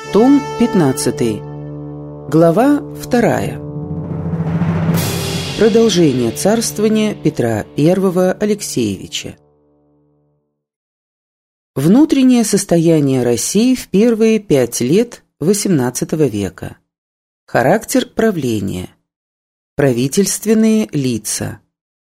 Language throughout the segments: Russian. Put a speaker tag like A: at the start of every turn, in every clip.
A: Том 15. Глава 2. Продолжение царствования Петра I Алексеевича. Внутреннее состояние России в первые 5 лет XVIII века. Характер правления. Правительственные лица.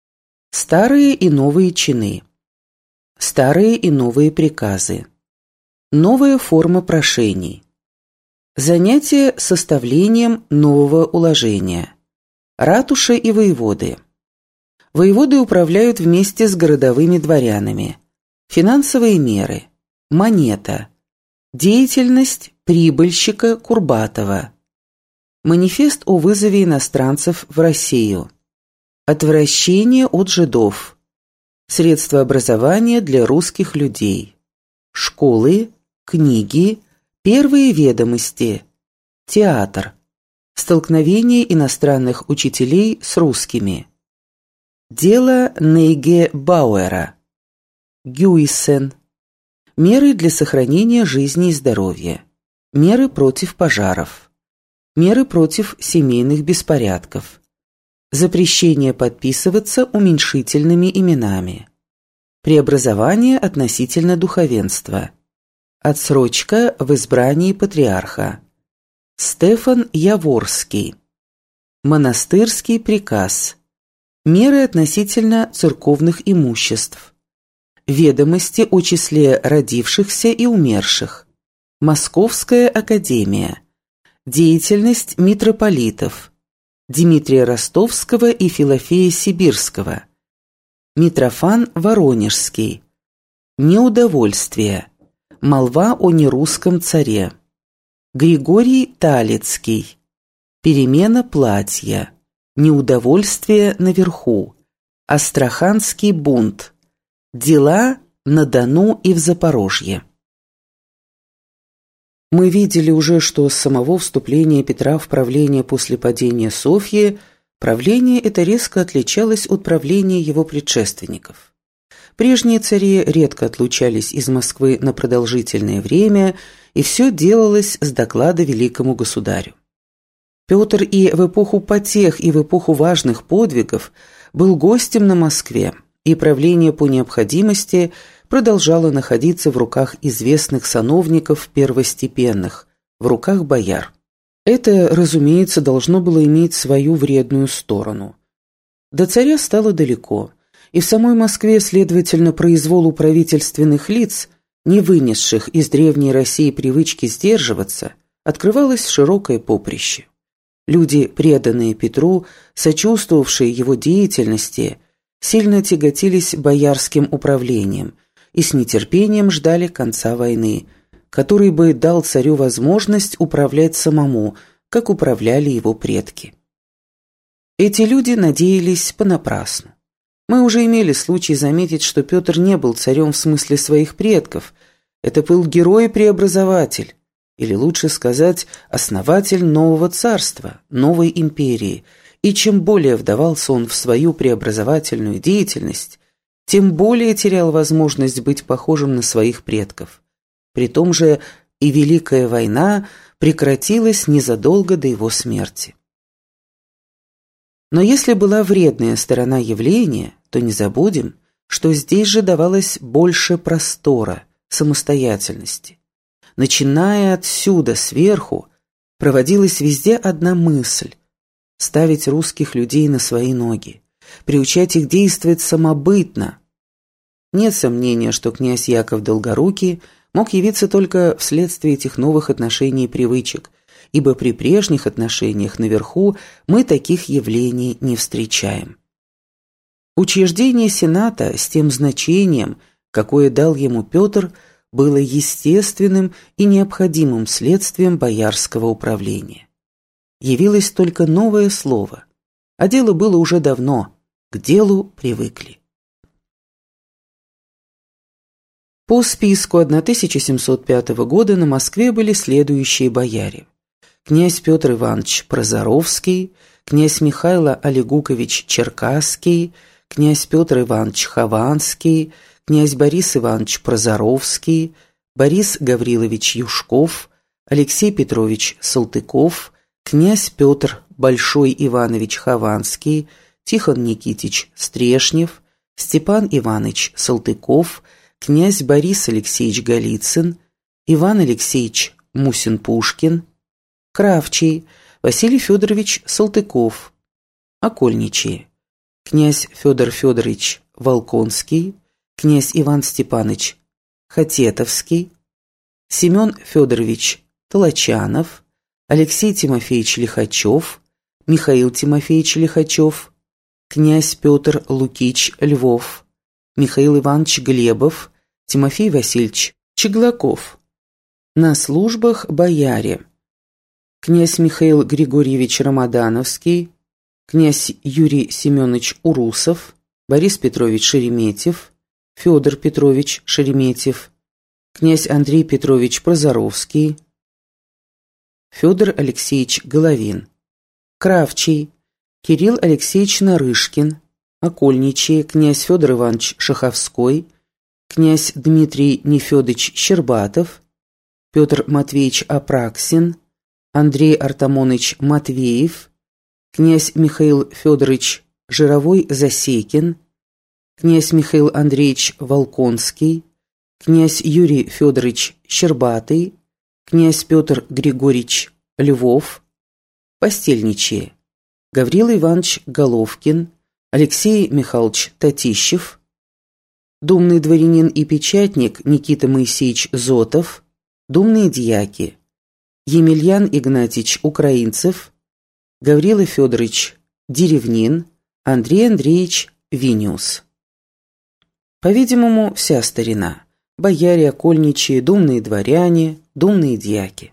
A: Старые и новые чины. Старые и новые приказы. Новая форма прошений. Занятие составлением нового уложения. Ратуша и воеводы. Воеводы управляют вместе с городовыми дворянами. Финансовые меры. Монета. Деятельность прибыльщика Курбатова. Манифест о вызове иностранцев в Россию. Отвращение от жидов. Средства образования для русских людей. Школы, книги, первые ведомости. Театр. Столкновение иностранных учителей с русскими. Дело Нейге Бауэра. Гюйсен. Меры для сохранения жизни и здоровья. Меры против пожаров. Меры против семейных беспорядков. Запрещение подписываться уменьшительными именами. Преобразование относительно духовенства. Отсрочка в избрании патриарха. Стефан Яворский. Монастырский приказ. Меры относительно церковных имуществ. Ведомости о числе родившихся и умерших. Московская академия. Деятельность митрополитов. Дмитрия Ростовского и Филофея Сибирского. Митрофан Воронежский. Неудовольствие. Молва о нерусском царе. Григорий Талицкий. Перемена платья. Неудовольствие наверху. Астраханский бунт. Дела на Дону и в Запорожье. Мы видели уже, что с самого вступления Петра в правление после падения Софьи правление это резко отличалось от правления его предшественников. Прежние цари редко отлучались из Москвы на продолжительное время, и все делалось с доклада великому государю. Петр и в эпоху потех, и в эпоху важных подвигов был гостем на Москве, и правление по необходимости продолжало находиться в руках известных сановников первостепенных, в руках бояр. Это, разумеется, должно было иметь свою вредную сторону. До царя стало далеко, и в самой Москве, следовательно, произволу правительственных лиц, не вынесших из древней России привычки сдерживаться, открывалось широкое поприще. Люди, преданные Петру, сочувствовавшие его деятельности, сильно тяготились боярским управлением и с нетерпением ждали конца войны, который бы дал царю возможность управлять самому, как управляли его предки. Эти люди надеялись понапрасну. Мы уже имели случай заметить, что Петр не был царем в смысле своих предков. Это был герой-преобразователь, или лучше сказать, основатель нового царства, новой империи. И чем более вдавался он в свою преобразовательную деятельность, тем более терял возможность быть похожим на своих предков. При том же и Великая война прекратилась незадолго до его смерти. Но если была вредная сторона явления, то не забудем, что здесь же давалось больше простора, самостоятельности. Начиная отсюда, сверху, проводилась везде одна мысль – ставить русских людей на свои ноги, приучать их действовать самобытно. Нет сомнения, что князь Яков Долгорукий мог явиться только вследствие этих новых отношений и привычек, ибо при прежних отношениях наверху мы таких явлений не встречаем. Учреждение Сената с тем значением, какое дал ему Петр, было естественным и необходимым следствием боярского управления. Явилось только новое слово, а дело было уже давно, к делу привыкли. По списку 1705 года на Москве были следующие бояре: князь Петр Иванович Прозоровский, князь Михаил Олегукович Черкасский, князь Петр Иванович Хованский, князь Борис Иванович Прозоровский, Борис Гаврилович Юшков, Алексей Петрович Салтыков, князь Петр Большой Иванович Хованский, Тихон Никитич Стрешнев, Степан Иванович Салтыков, князь Борис Алексеевич Голицын, Иван Алексеевич Мусин-Пушкин, Кравчий Василий Федорович Салтыков, окольничие: князь Федор Федорович Волконский, князь Иван Степанович Хотетовский, Семен Федорович Толочанов, Алексей Тимофеевич Лихачев, Михаил Тимофеевич Лихачев, князь Петр Лукич Львов, Михаил Иванович Глебов, Тимофей Васильевич Чеглаков. На службах бояре: князь Михаил Григорьевич Рамадановский, князь Юрий Семенович Урусов, Борис Петрович Шереметьев, Федор Петрович Шереметьев, князь Андрей Петрович Прозоровский, Федор Алексеевич Головин. Кравчий Кирилл Алексеевич Нарышкин, окольничие: князь Федор Иванович Шаховской, князь Дмитрий Нефедович Щербатов, Петр Матвеевич Апраксин, Андрей Артамонович Матвеев, князь Михаил Федорович Жировой-Засекин, князь Михаил Андреевич Волконский, князь Юрий Федорович Щербатый, князь Петр Григорьевич Львов. Постельничие: Гаврила Иванович Головкин, Алексей Михайлович Татищев, думный дворянин и печатник Никита Моисеевич Зотов, думные дьяки: Емельян Игнатьевич Украинцев, Гаврила Федорович Деревнин, Андрей Андреевич Виниус. По-видимому, вся старина: бояре, окольничие, думные дворяне, думные дьяки.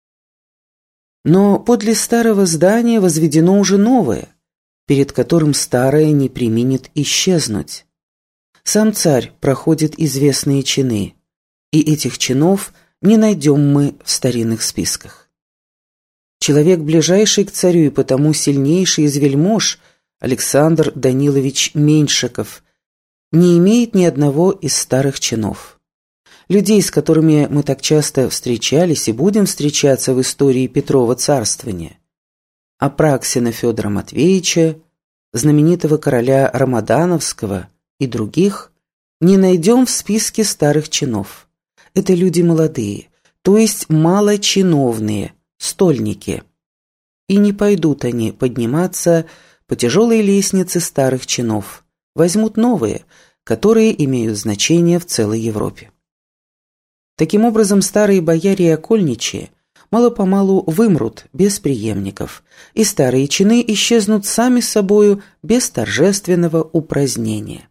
A: Но подле старого здания возведено уже новое, перед которым старое не преминет исчезнуть. Сам царь проходит известные чины, и этих чинов не найдем мы в старинных списках. Человек, ближайший к царю и потому сильнейший из вельмож, Александр Данилович Меньшиков, не имеет ни одного из старых чинов. Людей, с которыми мы так часто встречались и будем встречаться в истории Петрова царствования: Апраксина Федора Матвеевича, знаменитого короля Рамадановского и других, не найдем в списке старых чинов. Это люди молодые, то есть малочиновные, стольники. И не пойдут они подниматься по тяжелой лестнице старых чинов, возьмут новые, которые имеют значение в целой Европе. Таким образом, старые бояре и окольничие мало-помалу вымрут без преемников, и старые чины исчезнут сами собою без торжественного упразднения.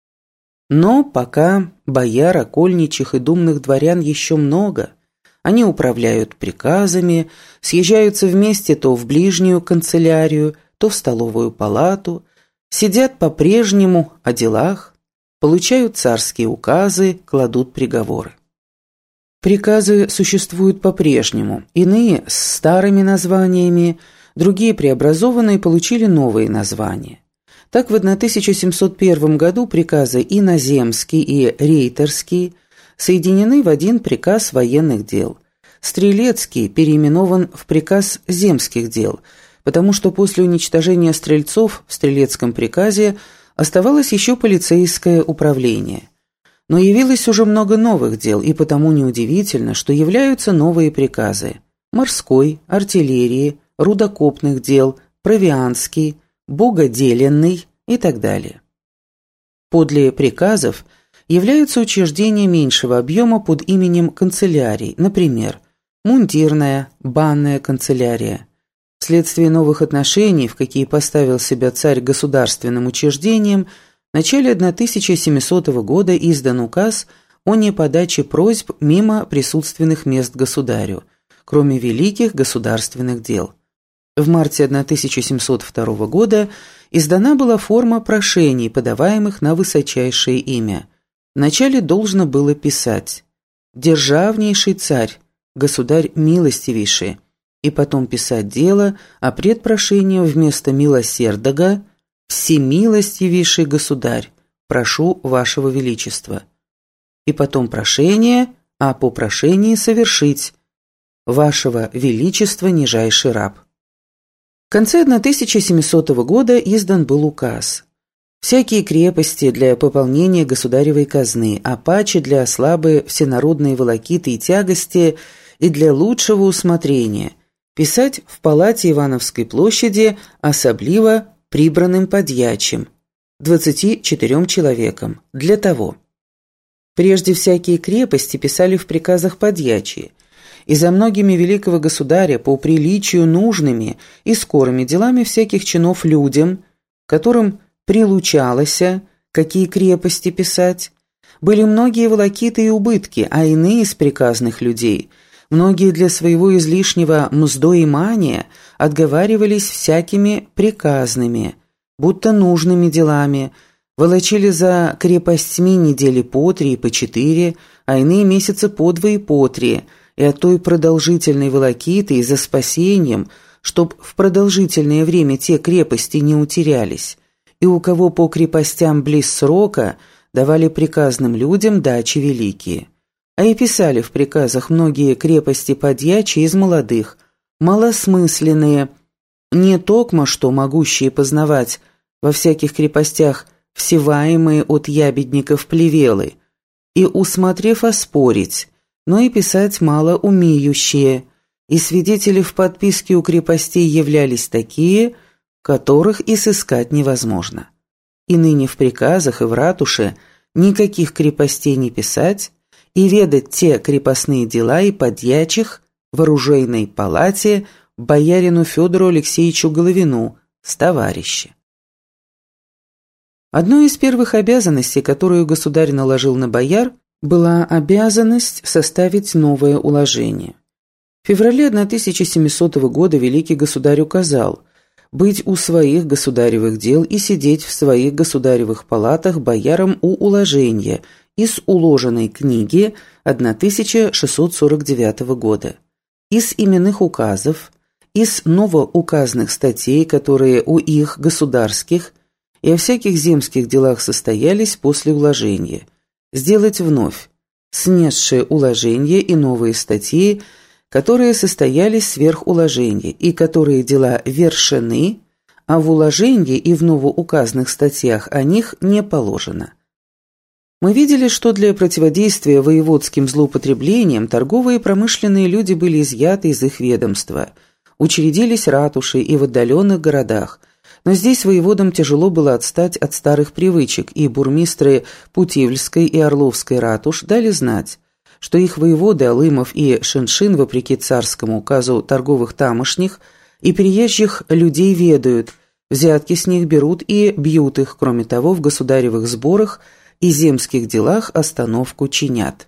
A: Но пока бояр, окольничих и думных дворян еще много, они управляют приказами, съезжаются вместе то в ближнюю канцелярию, то в столовую палату, сидят по-прежнему о делах, получают царские указы, кладут приговоры. Приказы существуют по-прежнему, иные с старыми названиями, другие преобразованные получили новые названия. Так в 1701 году приказы иноземский и рейтерский соединены в один приказ военных дел. Стрелецкий переименован в приказ земских дел, потому что после уничтожения стрельцов в стрелецком приказе оставалось еще полицейское управление. Но явилось уже много новых дел, и потому неудивительно, что являются новые приказы: морской, артиллерии, рудокопных дел, провианский, богоделенный и так далее. Подле приказов являются учреждения меньшего объема под именем канцелярий, например, мундирная, банная канцелярия. Вследствие новых отношений, в какие поставил себя царь государственным учреждением, в начале 1700 года издан указ о неподаче просьб мимо присутственных мест государю, кроме великих государственных дел. В марте 1702 года издана была форма прошений, подаваемых на высочайшее имя. Вначале должно было писать «Державнейший царь, государь милостивейший», и потом писать дело, а предпрошение вместо «милосердога» «Всемилостивейший государь, прошу вашего величества». И потом прошение, а по прошении совершить «Вашего Величества нижайший раб». В конце 1700 года издан был указ. Всякие крепости для пополнения государевой казны, а паче для слабой всенародной волокиты и тягости и для лучшего усмотрения писать в палате Ивановской площади особливо прибранным подьячим, 24 человекам, для того. Прежде всякие крепости писали в приказах подьячие, и за многими великого государя по приличию нужными и скорыми делами всяких чинов людям, которым прилучалося, какие крепости писать, были многие волокиты и убытки, а иные из приказных людей, многие для своего излишнего мздоимания отговаривались всякими приказными, будто нужными делами, волочили за крепостьми недели по 3 и по 4, а иные месяцы по 2 и по 3, и от той продолжительной волокиты и за спасением, чтоб в продолжительное время те крепости не утерялись, и у кого по крепостям близ срока давали приказным людям дачи великие. А и писали в приказах многие крепости подьячие из молодых, малосмысленные, не токмо что могущие познавать во всяких крепостях всеваемые от ябедников плевелы, и, усмотрев оспорить, но и писать мало умеющие, и свидетели в подписке у крепостей являлись такие, которых и сыскать невозможно. И ныне в приказах и в ратуше никаких крепостей не писать и ведать те крепостные дела и подьячих в оружейной палате боярину Федору Алексеевичу Головину с товарищи. Одной из первых обязанностей, которую государь наложил на бояр, была обязанность составить новое уложение. В феврале 1700 года великий государь указал быть у своих государевых дел и сидеть в своих государевых палатах боярам у уложения из уложенной книги 1649 года, из именных указов, из новоуказных статей, которые у их государских и о всяких земских делах состоялись после уложения, сделать вновь снесшие уложение и новые статьи, которые состоялись сверх уложения и которые дела вершены, а в уложении и в новоуказанных статьях о них не положено. Мы видели, что для противодействия воеводским злоупотреблениям торговые и промышленные люди были изъяты из их ведомства, учредились ратуши и в отдаленных городах, но здесь воеводам тяжело было отстать от старых привычек, и бурмистры Путивльской и Орловской ратуш дали знать, что их воеводы Алымов и Шиншин, вопреки царскому указу торговых тамошних, и приезжих людей ведают, взятки с них берут и бьют их, кроме того, в государевых сборах и земских делах остановку чинят.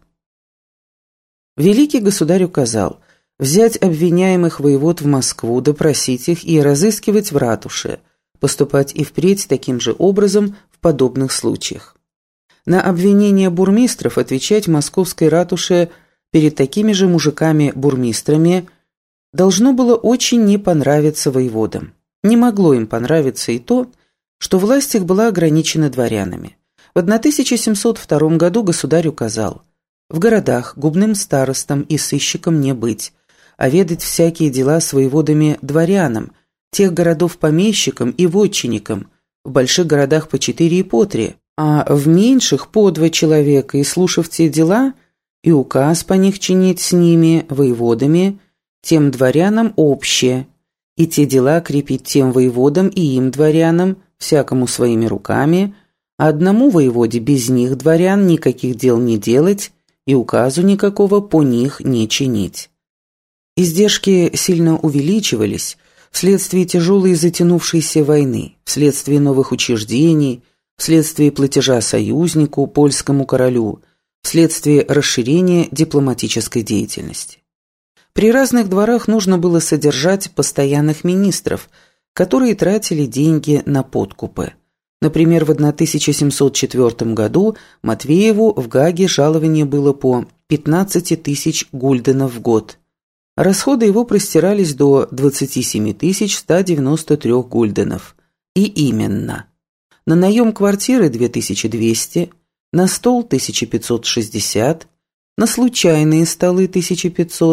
A: Великий государь указал взять обвиняемых воевод в Москву, допросить их и разыскивать в ратуше, поступать и впредь таким же образом в подобных случаях. На обвинения бурмистров отвечать в московской ратуше перед такими же мужиками-бурмистрами должно было очень не понравиться воеводам. Не могло им понравиться и то, что власть их была ограничена дворянами. В 1702 году государь указал в городах губным старостам и сыщикам не быть, а ведать всякие дела с воеводами-дворянам, тех городов помещикам и вотчинникам, в больших городах по 4 и по 3, а в меньших по 2 человека, и слушав те дела, и указ по них чинить с ними, воеводами, тем дворянам общее, и те дела крепить тем воеводам и им дворянам, всякому своими руками, а одному воеводе без них дворян никаких дел не делать и указу никакого по них не чинить. Издержки сильно увеличивались вследствие тяжелой затянувшейся войны, вследствие новых учреждений, вследствие платежа союзнику, польскому королю, вследствие расширения дипломатической деятельности. При разных дворах нужно было содержать постоянных министров, которые тратили деньги на подкупы. Например, в 1704 году Матвееву в Гаге жалование было по 15 тысяч гульденов в год. Расходы его простирались до 27 193 гульденов. И именно на наем квартиры 2200, на стол 1560, на случайные столы 1500,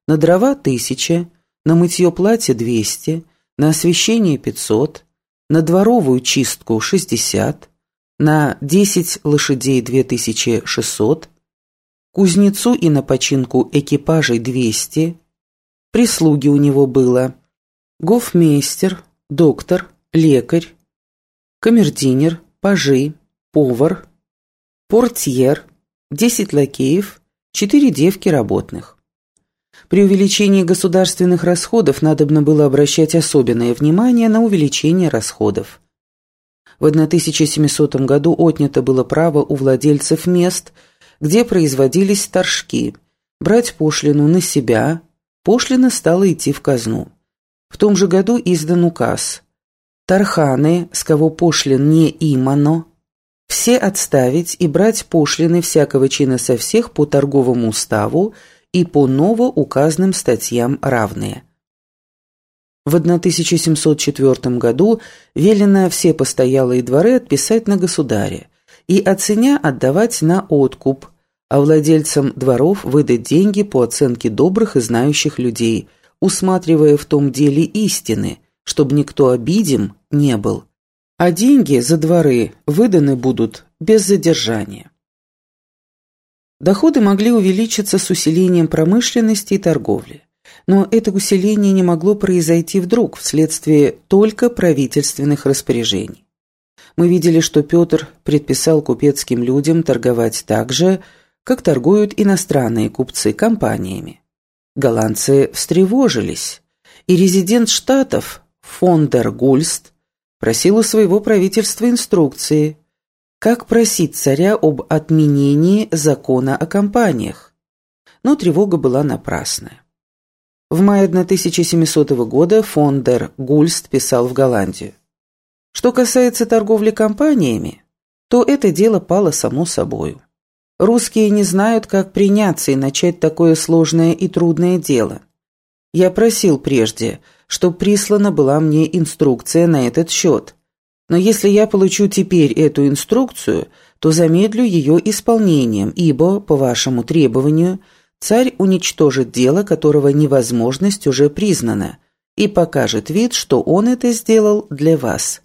A: на дрова 1000, на мытье платья 200, на освещение 500, на дворовую чистку 60, на 10 лошадей 2600, кузнецу и на починку экипажей 200, прислуги у него было гофмейстер, доктор, лекарь, камердинер, пажи, повар, портьер, 10 лакеев, 4 девки работных. При увеличении государственных расходов надобно было обращать особенное внимание на увеличение расходов. В 1700 году отнято было право у владельцев мест, где производились торжки, брать пошлину на себя, пошлина стала идти в казну. В том же году издан указ: «Тарханы, с кого пошлин не имано, все отставить и брать пошлины всякого чина со всех по торговому уставу и по новоуказанным статьям равные». В 1704 году велено все постоялые дворы отписать на государя и оценя отдавать на откуп, а владельцам дворов выдать деньги по оценке добрых и знающих людей, усматривая в том деле истины, чтобы никто обидим не был, а деньги за дворы выданы будут без задержания. Доходы могли увеличиться с усилением промышленности и торговли. Но это усиление не могло произойти вдруг, вследствие только правительственных распоряжений. Мы видели, что Петр предписал купецким людям торговать так же, как торгуют иностранные купцы компаниями. Голландцы встревожились, и резидент Штатов фон дер Гульст просил у своего правительства инструкции, как просить царя об отменении закона о компаниях. Но тревога была напрасная. В мае 1700 года фон дер Гульст писал в Голландию: «Что касается торговли компаниями, то это дело пало само собою. Русские не знают, как приняться и начать такое сложное и трудное дело. Я просил прежде, чтоб прислана была мне инструкция на этот счет, но если я получу теперь эту инструкцию, то замедлю ее исполнением, ибо, по вашему требованию, царь уничтожит дело, которого невозможность уже признана, и покажет вид, что он это сделал для вас.